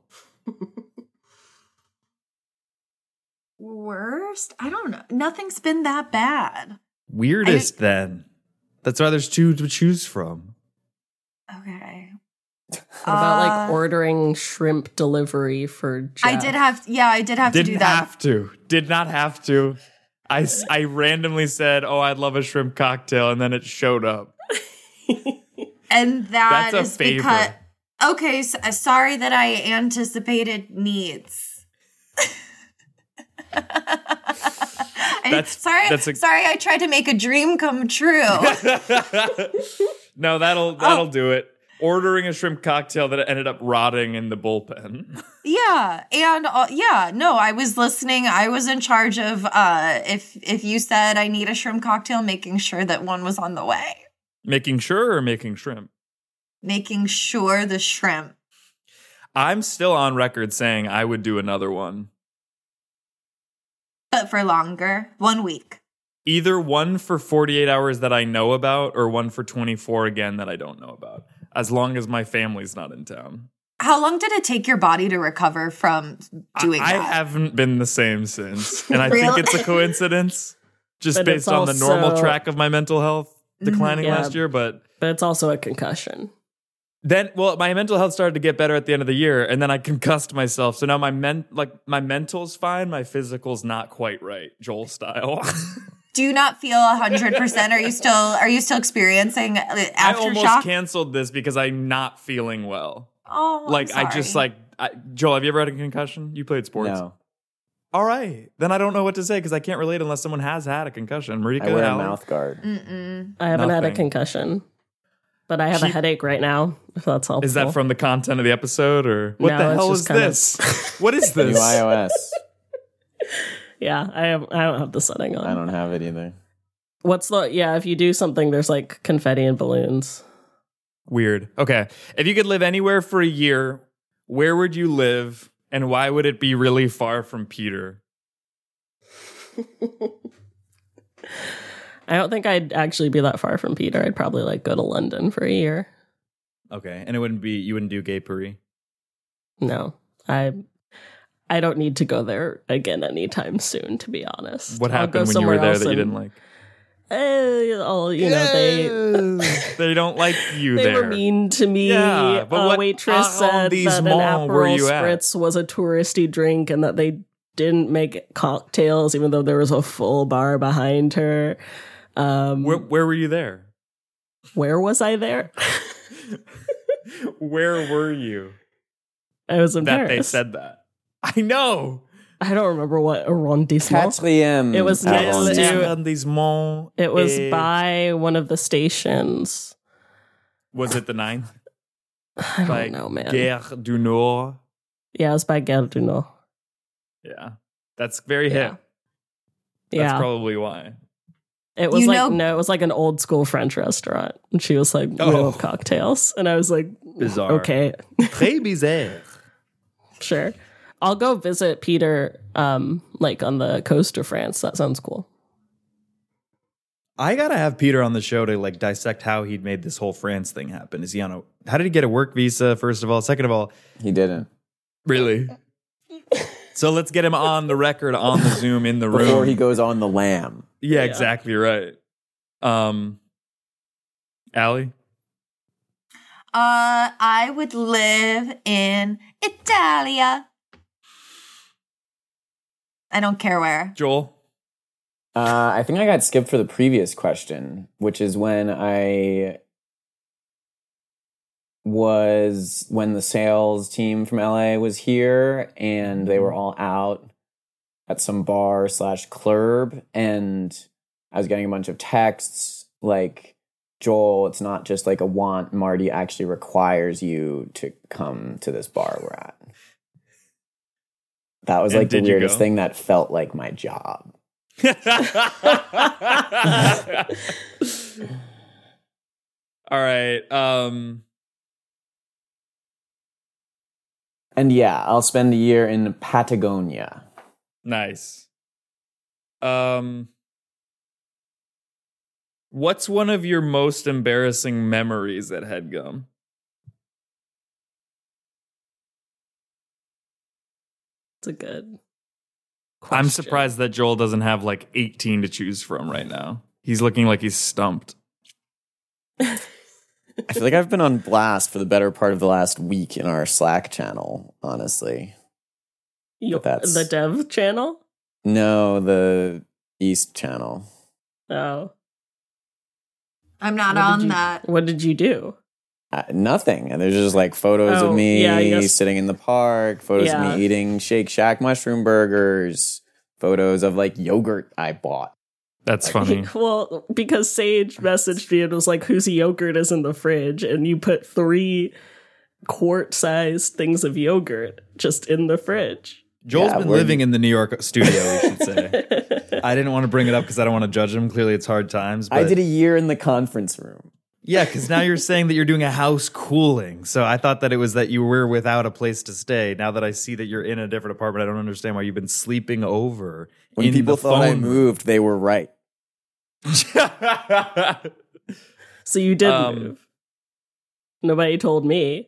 I: worst? I don't know. Nothing's been that bad.
F: Weirdest then. That's why there's two to choose from.
I: Okay.
E: What about
I: Uh,
E: like ordering shrimp delivery for Jeff?
I: I did have, yeah, I did have
F: Didn't
I: to do that.
F: have to. Did not have to. I, s- I randomly said, oh, I'd love a shrimp cocktail, and then it showed up.
I: And that
F: That's a
I: is
F: favor.
I: because, okay, s- uh, sorry that I anticipated needs. I,
F: That's-
I: sorry,
F: that's a-
I: sorry, I tried to make a dream come true.
F: No, that'll that'll do it. Ordering a shrimp cocktail that ended up rotting in the bullpen.
I: Yeah, and uh, yeah, no, I was listening. I was in charge of uh, if if you said I need a shrimp cocktail, making sure that one was on the way,
F: Making sure or making shrimp?
I: making sure the shrimp.
F: I'm still on record saying I would do another one.
I: But for longer, one week.
F: Either one for forty-eight hours that I know about or one for twenty-four again that I don't know about. As long as my family's not in town.
I: How long did it take your body to recover from doing
F: I, I
I: that?
F: haven't been the same since. And I
I: Really?
F: think it's a coincidence just
E: But
F: based
E: it's
F: on the normal
E: also-
F: track of my mental health declining
E: Yeah.
F: last year. But
E: But it's also a concussion.
F: then, well, my mental health started to get better at the end of the year, and then I concussed myself. So now my men, like my mental's fine, my physical's not quite right, Joel style.
I: Do you not feel a hundred percent? Are you still are you still experiencing
F: I almost
I: aftershock?
F: canceled this because I'm not feeling well.
I: Oh, I'm
F: like I just
I: sorry.
F: like I, Joel. Have you ever had a concussion? You played sports.
H: No.
F: All right, then I don't know what to say because I can't relate unless someone has had a concussion. Marika,
H: I wear a
F: Allie?
H: mouth guard.
I: Mm-mm.
E: I haven't had a
F: Nothing.
E: concussion, but I have a
F: Keep-
E: headache right now, if that's helpful.
F: Is that from the content of the episode or what
E: No,
F: the
E: it's
F: hell
E: just
F: is
E: kind of-
F: this? What is
H: New
F: this?
H: iOS.
E: Yeah, I have. I don't have the setting on.
H: I don't have it either.
E: What's the yeah? If you do something, there's like confetti and balloons.
F: Weird. Okay, if you could live anywhere for a year, where would you live, and why would it be really far from Peter?
E: I don't think I'd actually be that far from Peter. I'd probably like go to London for a year.
F: Okay, and it wouldn't be you wouldn't do Gay Paris.
E: No, I I don't need to go there again anytime soon. To be honest,
F: What
E: I'll go
F: happened when you were
E: somewhere
F: there
E: else
F: that you
E: and-
F: didn't like?
E: eh, oh, you know, they
F: they don't like you
E: they
F: there.
E: were mean to me.
F: Yeah, but
E: a
F: what
E: waitress said that an
F: arrondissement were
E: Aperol
F: you at?
E: Spritz was a touristy drink and that they didn't make cocktails, even though there was a full bar behind her. Um,
F: Where, where were you there?
E: where was I there?
F: Where were you?
E: I was in
F: that
E: Paris.
F: they said that. I know.
E: I don't remember what arrondissement.
H: Quatrième
E: It was next
H: arrondissement.
E: to-
F: Arrondissement
E: It was
F: est-
E: by one of the stations.
F: Was it the ninth?
E: I
F: By
E: don't know, man.
F: Gare du Nord.
E: Yeah, it was by Gare du Nord.
F: Yeah, that's very
E: Yeah.
F: hip. That's
E: Yeah.
F: probably why.
E: It was
I: You
E: like
I: know-
E: no, it was like an old school French restaurant, and she was like, "We
F: Oh.
E: have cocktails," and I was like,
F: Bizarre.
E: "Okay,
F: Très bizarre.
E: sure." I'll go visit Peter, um, like on the coast of France. That sounds cool.
F: I gotta have Peter on the show to like dissect how he'd made this whole France thing happen. Is he on a? How did he get a work visa? First of all, second of all,
H: He didn't.
F: really. So let's get him on the record on the Zoom in the room
H: Before he goes on the lam.
F: Yeah,
E: Yeah.
F: exactly right. Um, Allie?
I: Uh, I would live in Italia. I don't care where.
F: Joel?
H: Uh, I think I got skipped for the previous question, which is when I was when the sales team from L A was here and they were all out at some bar slash club, and I was getting a bunch of texts like, Joel, it's not just like a want. Marty actually requires you to come to this bar we're at. That was
F: And
H: like the
F: did you
H: weirdest
F: go?
H: thing that felt like my job.
F: All right. Um,
H: And yeah, I'll spend a year in Patagonia.
F: nice. Um, what's one of your most embarrassing memories at HeadGum?
E: It's a good.
F: I'm
E: question.
F: surprised that Joel doesn't have like eighteen to choose from right now. He's looking like he's stumped.
H: I feel like I've been on blast for the better part of the last week in our Slack channel, honestly.
E: You-
H: that's-
E: the dev channel.
H: No, the East channel.
E: Oh,
I: I'm not
E: What did
I: on
E: you-
I: that.
E: what did you do?
H: Uh, nothing. And there's just like photos
E: Oh,
H: of me
E: yeah, yes.
H: sitting in the park, photos
E: Yeah.
H: of me eating Shake Shack mushroom burgers, photos of like yogurt I bought.
F: That's funny.
E: Well, because Sage messaged me and was like, "Whose yogurt is in the fridge?" And you put three quart-sized things of yogurt just in the fridge.
F: Joel's
H: Yeah,
F: been
H: we're-
F: living in the New York studio, we should say. I didn't want to bring it up because I don't want to judge him. Clearly, it's hard times. But
H: I did a year in the conference room.
F: yeah, because now you're saying that you're doing a house cooling. So I thought that it was that you were without a place to stay. Now that I see that you're in a different apartment, I don't understand why you've been sleeping over.
H: When
F: in
H: people
F: the
H: thought I
F: phone
H: moved, they were right.
E: So you did
F: Um,
E: move. Nobody told me.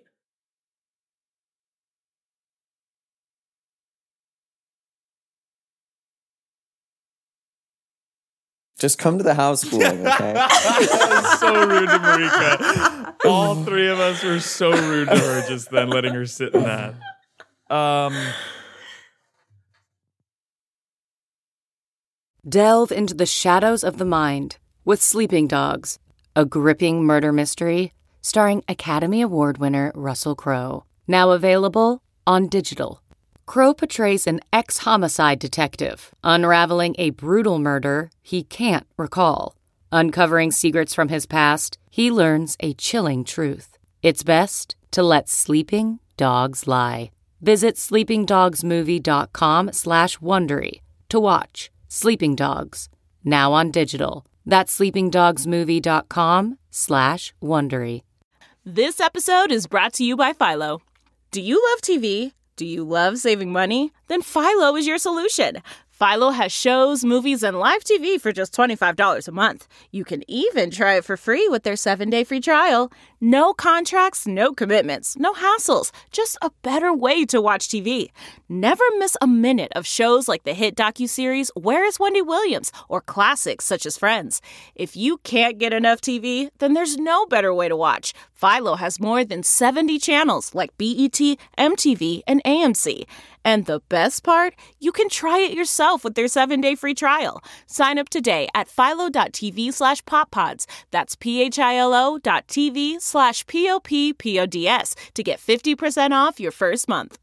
H: Just come to the house cooling, okay?
F: That was so rude to Marika. All three of us were so rude to her just then, letting her sit in that. Um,
C: Delve into the shadows of the mind with Sleeping Dogs, a gripping murder mystery starring Academy Award winner Russell Crowe. Now available on digital. Crowe portrays an ex-homicide detective unraveling a brutal murder he can't recall. Uncovering secrets from his past, he learns a chilling truth. It's best to let sleeping dogs lie. Visit sleepingdogsmovie.com slash Wondery to watch Sleeping Dogs, now on digital. That's sleepingdogsmovie.com slash Wondery.
B: This episode is brought to you by Philo. Do you love T V? Do you love saving money? Then Philo is your solution. Philo has shows, movies, and live T V for just twenty-five dollars a month. You can even try it for free with their seven-day free trial. No contracts, no commitments, no hassles. Just a better way to watch T V. Never miss a minute of shows like the hit docuseries Where is Wendy Williams? Or classics such as Friends. If you can't get enough T V, then there's no better way to watch. Philo has more than seventy channels like B E T, M T V, and A M C. And the best part? You can try it yourself with their seven-day free trial. Sign up today at philo.tv slash poppods. That's P-H-I-L-O dot TV slash P-O-P-P-O-D-S to get fifty percent off your first month.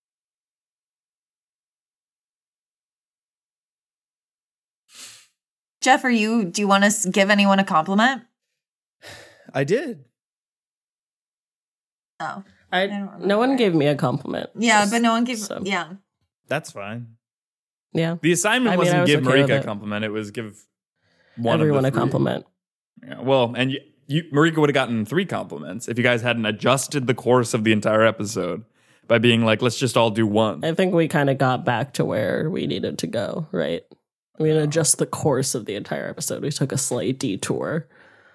I: Jeff, are you, do you want to give anyone a compliment?
F: I did.
I: Oh.
E: I,
I: I
E: no one gave me a compliment.
I: Yeah,
E: Just-
I: but no one gave,
E: so.
I: yeah.
F: That's fine.
E: Yeah.
F: The assignment
E: I mean,
F: wasn't
E: I was
F: give
E: okay with
F: Marika a
E: it.
F: compliment. It was give one
E: Everyone
F: of
E: a
F: the three.
E: compliment.
F: Yeah, well, and you, you, Marika would have gotten three compliments if you guys hadn't adjusted the course of the entire episode by being like, let's just all do one.
E: I think we kind of got back to where we needed to go, right? We didn't adjust the course of the entire episode. We took a slight detour.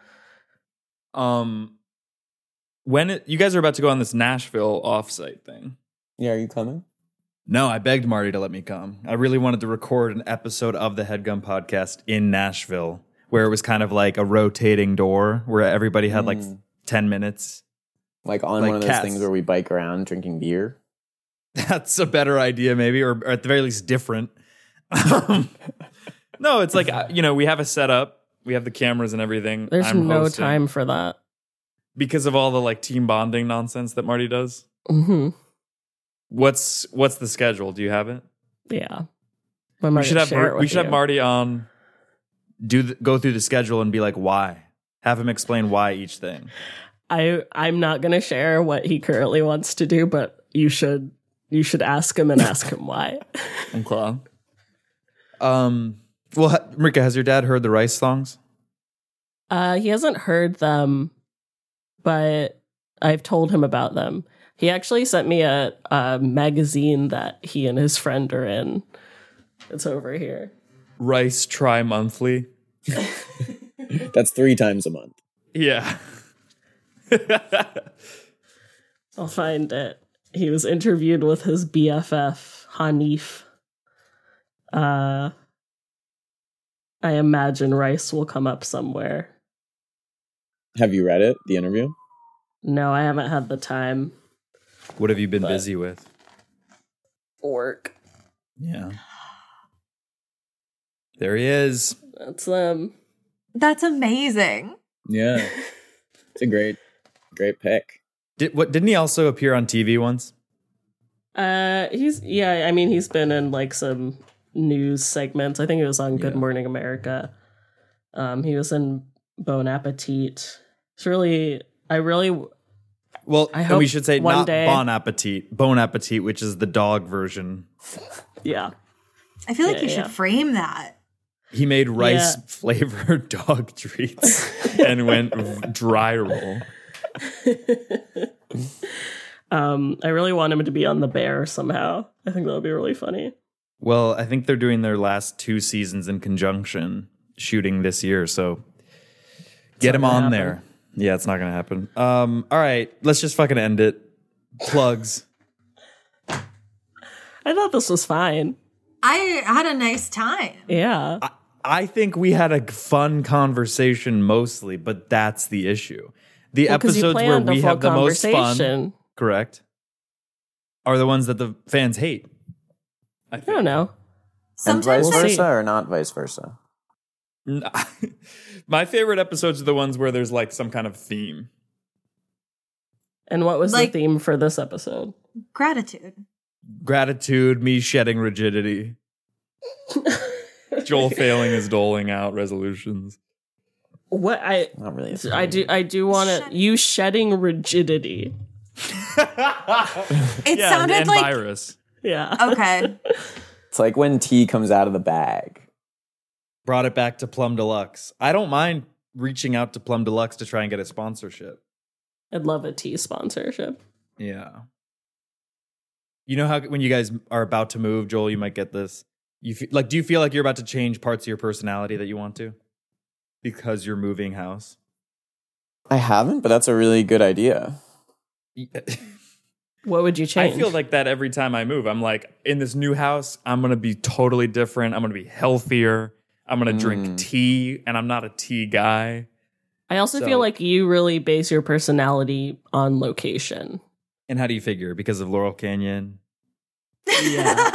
F: Um, when it, you guys are about to go on this Nashville offsite thing.
H: Yeah, are you coming?
F: No, I begged Marty to let me come. I really wanted to record an episode of the Headgum podcast in Nashville, where it was kind of like a rotating door, where everybody had like
H: Mm.
F: ten minutes.
H: Like on
F: Like
H: one of those
F: cats.
H: things where we bike around drinking beer?
F: That's a better idea, maybe, or, or at the very least, different. Um, no, it's like, uh, you know, we have a setup, we have the cameras and everything.
E: There's
F: I'm
E: no
F: hosting
E: time for that.
F: because of all the like team bonding nonsense that Marty does.
E: Mm-hmm.
F: What's what's the schedule? Do you have it?
E: Yeah. When am I
F: We should
E: gonna
F: have
E: share
F: Mar-
E: it
F: we
E: with
F: should have
E: you?
F: Marty on. Do the, go through the schedule and be like, why? Have him explain why each thing.
E: I I'm not gonna share what he currently wants to do, but you should you should ask him and ask him why.
F: Okay. Um. Well, ha- Marika, has your dad heard the Rice songs?
E: Uh, he hasn't heard them, but I've told him about them. He actually sent me a, a magazine that he and his friend are in. It's over here.
F: Rice Tri-Monthly.
H: That's three times a month.
F: Yeah.
E: I'll find it. He was interviewed with his B F F, Hanif. Uh, I imagine Rice will come up somewhere.
H: Have you read it, the interview?
E: No, I haven't had the time.
F: What have you been
E: But-
F: busy with?
E: Work.
F: Yeah. There he is.
E: That's them.
I: That's amazing.
H: Yeah. It's a great, great pick.
F: Did what? Didn't he also appear on T V once?
E: Uh, he's yeah. I mean, he's been in like some news segments. I think he was on Good
F: Yeah.
E: Morning America. Um, he was in Bon Appetit. It's really, I really,
F: Well,
E: I
F: and
E: hope
F: we should say
E: one
F: not
E: day-
F: Bon Appetit, Bon Appetit, which is the dog version.
E: yeah.
I: I feel like
E: Yeah,
I: you should
E: yeah.
I: frame that.
F: He made rice
E: Yeah.
F: flavored dog treats and went dry roll.
E: um, I really want him to be on The Bear somehow. I think that would be really funny.
F: Well, I think they're doing their last two seasons in conjunction, shooting this year. So get
E: not
F: him
E: gonna
F: on
E: happen.
F: there. Yeah, it's not going to happen. Um, all right, let's just fucking end it. Plugs.
E: I thought this was fine.
I: I had a nice time.
E: Yeah.
F: I, I think we had a fun conversation mostly, but that's the issue. The
E: Well, 'cause you
F: episodes where
E: planned a
F: we
E: full
F: have the most fun,
E: conversation.
F: correct, are the ones that the fans hate. I
E: I
F: think.
E: don't know.
H: And
I: Sometimes
H: vice
E: We'll
I: I,
E: see.
H: versa or not vice versa?
F: My favorite episodes are the ones where there's like some kind of theme.
E: And what was
I: Like-
E: the theme for this episode?
I: gratitude.
F: Gratitude, me shedding rigidity, Joel failing his doling out resolutions.
E: What I
H: Not really. a
E: I do I do want to
I: Shed-
E: you shedding rigidity.
I: It
F: Yeah,
I: sounded
F: and
I: like
F: virus.
E: Yeah.
I: okay.
H: It's like when tea comes out of the bag.
F: Brought it back to Plum Deluxe. I don't mind reaching out to Plum Deluxe to try and get a sponsorship.
E: I'd love a tea sponsorship.
F: Yeah. You know how when you guys are about to move, Joel, you might get this. You feel, like, do you feel like you're about to change parts of your personality that you want to because you're moving house?
H: I haven't, but that's a really good idea.
E: What would you change?
F: I feel like that every time I move. I'm like, in this new house, I'm going to be totally different. I'm going to be healthier. I'm going to
H: Mm.
F: drink tea, and I'm not a tea guy.
E: I also
F: So-
E: feel like you really base your personality on location.
F: And how do you figure? Because of Laurel Canyon?
E: Yeah.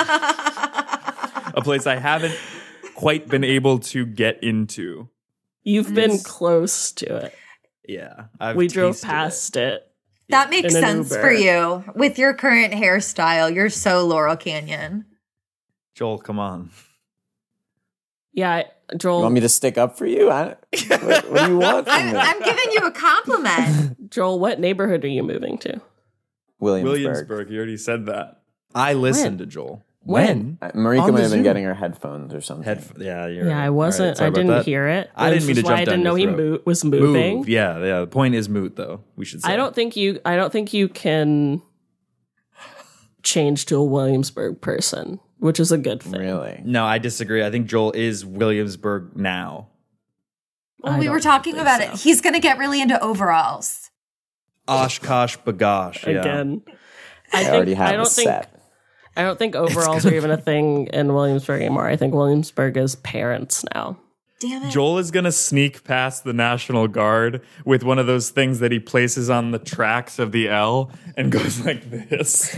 F: A place I haven't quite been able to get into.
E: You've been
I: Yes.
E: close to it.
F: Yeah. I've
E: we drove
F: tasted
E: past it.
I: That makes
E: In an
I: sense
E: Uber.
I: for you. With your current hairstyle, you're so Laurel Canyon.
F: it. Joel, come on.
E: Yeah, I- Joel.
H: You want me to stick up for you? I, what, what do you want from
I: I'm,
H: me?
I: I'm giving you a compliment.
E: Joel, what neighborhood are you moving to?
H: Williamsburg.
F: Williamsburg. You already said that. I listened to Joel.
E: When?
H: Uh, Marika
F: On
H: might
F: the
H: have been
F: Zoom.
H: getting her headphones or something.
F: Head, yeah, you're
E: Yeah,
F: right.
E: I
F: All
E: wasn't.
F: right, sorry
E: I
F: about
E: didn't
F: that.
E: hear it.
F: I didn't
E: This
F: mean to
E: is why
F: jump
E: I didn't
F: down
E: know
F: your
E: he
F: throat.
E: mo- was moving.
F: Move. Yeah, yeah. The point is moot, though. We should say.
E: I don't think you. I don't think you can change to a Williamsburg person, which is a good thing.
H: Really?
F: No, I disagree. I think Joel is Williamsburg now.
I: Well,
E: I
I: we
E: don't
I: were talking
E: think
I: about
E: so.
I: it. He's going to get really into overalls.
F: Oshkosh bagosh. Yeah.
E: Again,
H: I,
E: I think
H: already have
E: I don't
H: a
E: think
H: set.
E: I don't think overalls are even a thing in Williamsburg anymore. I think Williamsburg is parents now.
I: Damn it.
F: Joel is going to sneak past the National Guard with one of those things that he places on the tracks of the L and goes like this.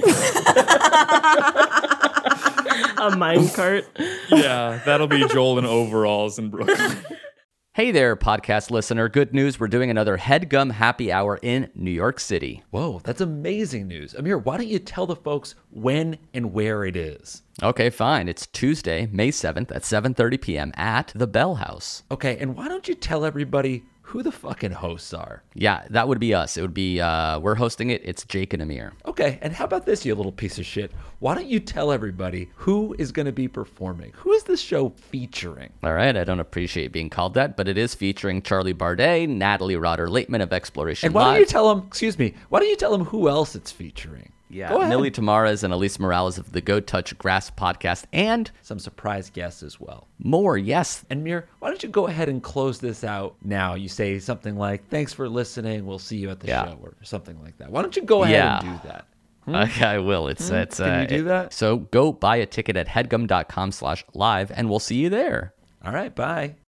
E: A mine cart.
F: Yeah, that'll be Joel in overalls in Brooklyn.
A: Hey there, podcast listener. Good news. We're doing another HeadGum Happy Hour in New York City.
G: Whoa, that's amazing news. Amir, why don't you tell the folks when and where it is?
A: Okay, fine. It's Tuesday, May seventh at seven thirty p.m. at the Bell House.
G: Okay, and why don't you tell everybody who the fucking hosts are?
A: Yeah, that would be us. It would be, uh, we're hosting it. It's Jake and Amir.
G: Okay, and how about this, you little piece of shit? Why don't you tell everybody who is going to be performing? Who is this show featuring?
A: All right, I don't appreciate being called that, but it is featuring Charlie Bardet, Natalie Rotter-Lateman of Exploration
G: And why
A: Live.
G: don't you tell them, excuse me, why don't you tell them who else it's featuring?
A: Yeah,
G: Go ahead.
A: Millie Tamares and Elise Morales of the Go Touch Grass podcast, and
G: Some surprise guests as well.
A: more, yes.
G: And Mir, why don't you go ahead and close this out now? You say something like, thanks for listening, we'll see you at the
A: Yeah.
G: show, or something like that. Why don't you go ahead
A: Yeah.
G: and do that?
A: Okay, I will. It's, it's,
G: Can
A: uh,
G: you do
A: it-
G: that?
A: So go buy a ticket at headgum.com slash live, and we'll see you there.
G: All right, bye.